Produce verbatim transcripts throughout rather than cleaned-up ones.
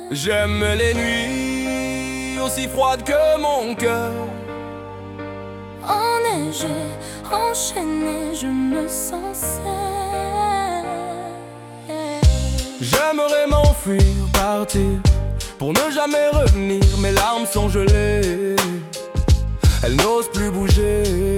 J'aime les nuits aussi froides que mon cœur. Enneigé, enchaîné, je me sens seule. J'aimerais m'enfuir, partir, pour ne jamais revenir. Mes larmes sont gelées, elles n'osent plus bouger.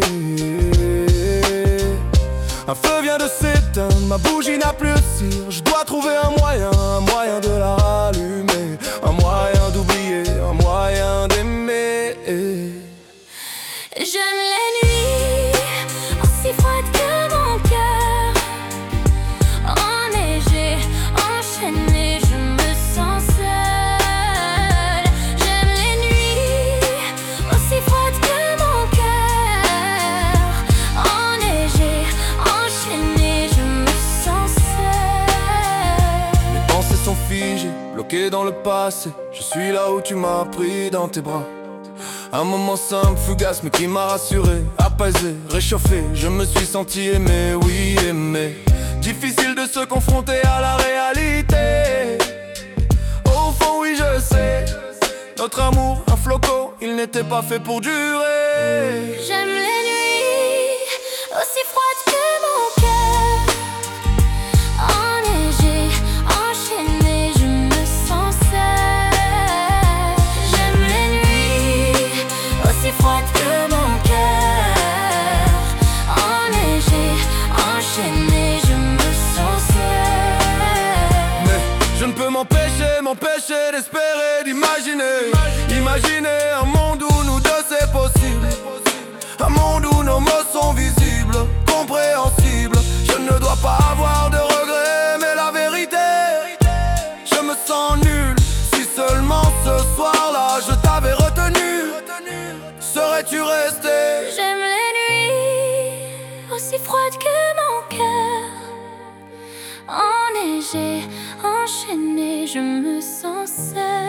Un feu vient de s'éteindre, ma bougie n'a plus de cire. Je dois trouver un moyen, un moyen de la rallumer, un moyen d'oublier, un moyen d'aimer. J'aime les nuits aussi froides que mon cœur. Enneigé, enchaîné, je me sens seule. J'aime les nuits aussi froides que mon cœur. Enneigé, enchaîné, je me sens seule. Mes pensées sont figées, bloquées dans le passé. Je suis là où tu m'as pris dans tes bras. Un moment simple, fugace, mais qui m'a rassuré, apaisé, réchauffé. Je me suis senti aimé, oui aimé. Difficile de se confronter à la réalité. Au fond, oui, je sais, notre amour, un flocon, il n'était pas fait pour durer. J'aime les nuits aussi froides que mon cœur. Enneigé, enchaîné, je me sens seule. J'aime les nuits aussi froides que mon cœur. Enneigé, enchaîné, je me sens seule. Mais je ne peux m'empêcher, m'empêcher d'espérer, d'imaginer. Imaginer un monde où nous deux c'est possible. Un monde où nos mots sont visibles, compréhensibles. Je ne dois pas avoir de regrets, mais la vérité, je me sens nul. Si seulement ce soir-là je t'avais retenu, serais-tu resté? J'aime les nuits aussi froides que mon cœur. Enneigé, enchaîné, je me sens seule.